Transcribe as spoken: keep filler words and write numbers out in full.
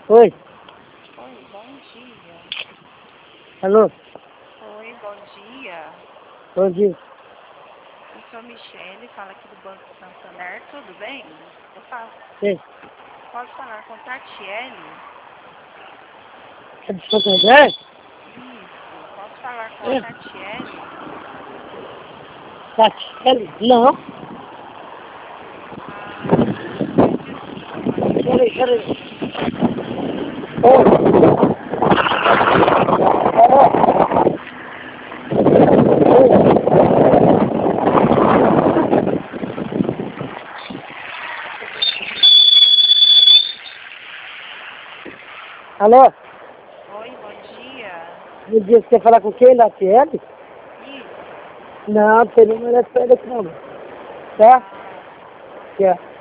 Oi. Oi, bom dia. Alô? Oi, bom dia. Bom dia. Eu sou a Michele, falo aqui do Banco Santander, tudo bem? Eu falo. Sim. Posso falar com Tatiele? É de Santander? Isso. Posso falar com a É. Tatiele? Tatiele? Não. Ah, me desculpa, quem está Peraí, peraí. ligando? Oi. Alô? Alô? Oi, bom dia. Me diz, quer falar com quem? Da T L? Isso. Não, não tem número de telefone. Tá? Ah, Quer?